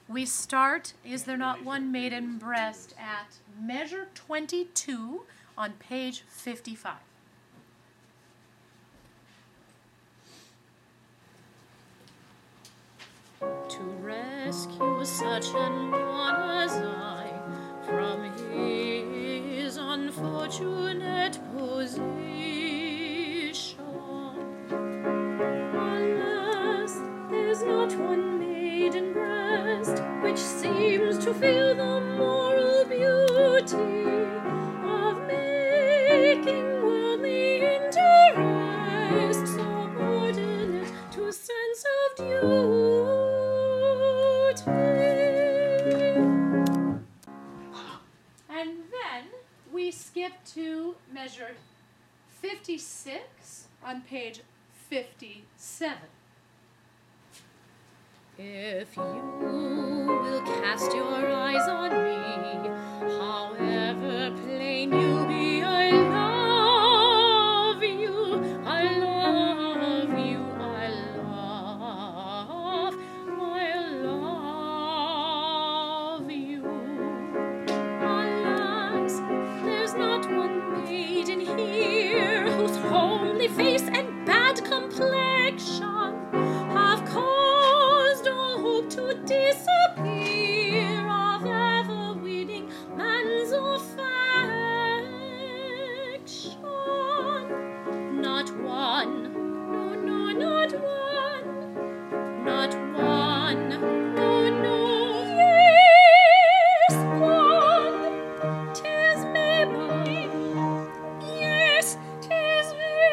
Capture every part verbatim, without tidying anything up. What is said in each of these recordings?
We start, is there not one maiden breast, at measure twenty-two on page fifty-five. To rescue such an one as I from his unfortunate position, alas, there's not one maiden breast which seems to feel the moral beauty of making worldly interest subordinate to sense of duty. And then we skip to measure fifty-six on page fifty-seven. If you will cast your eyes on me, however plain you be, I love you, I love you, I love, I love you. Alas, there's not one maiden here whose homely face and bad complexion have caused all hope to disappear of ever winning man's affection. Not one, no, no, not one, not one, no, no, yes, one, 'tis Mabel, yes, 'tis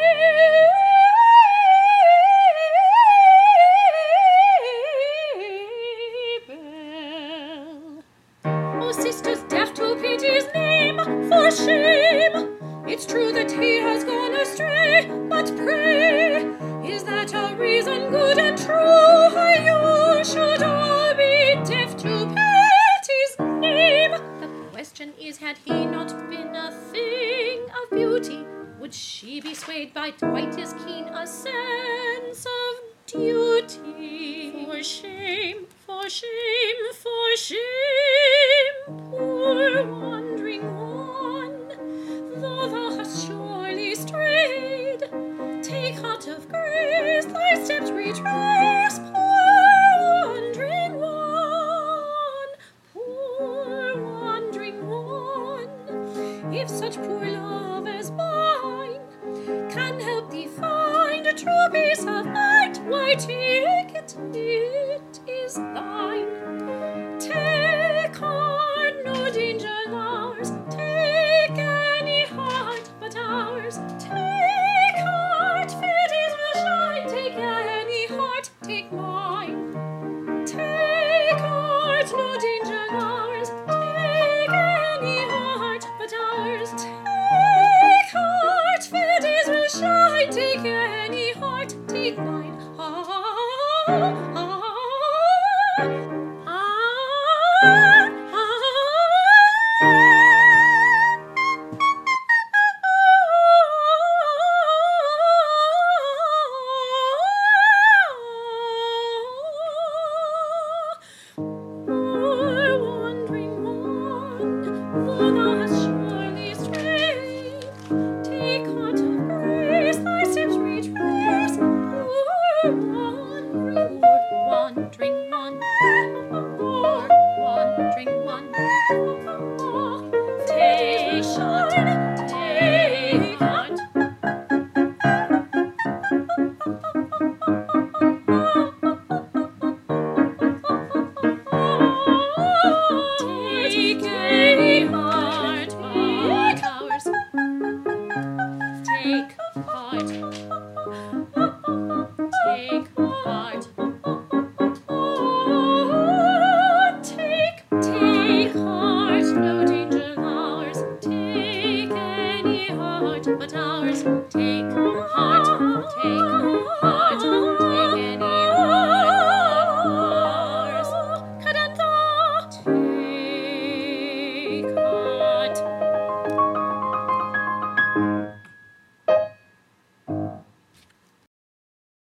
Mabel. Oh, sisters, deaf to pity's name, for shame! It's true that he has gone astray, but pray, is that a reason good and true? How you should all be deaf to pity's name? The question is, had he not been a thing of beauty, would she be swayed by quite as keen a sense of duty? For shame, for shame, for shame, poor wandering one, though thou hast surely strayed, take heart of grace, thy steps retrace, poor wandering one, poor wandering one. If such poor love as mine can help thee find a true peace of mind, why take it, it is thine. Take heart, no danger ours, take any heart but ours. Take heart, Fides will shine, take any heart, take mine. Take heart, no danger ours, take any heart but ours. Take heart, Fides will shine, take any heart, take mine. Ah, ah, ah.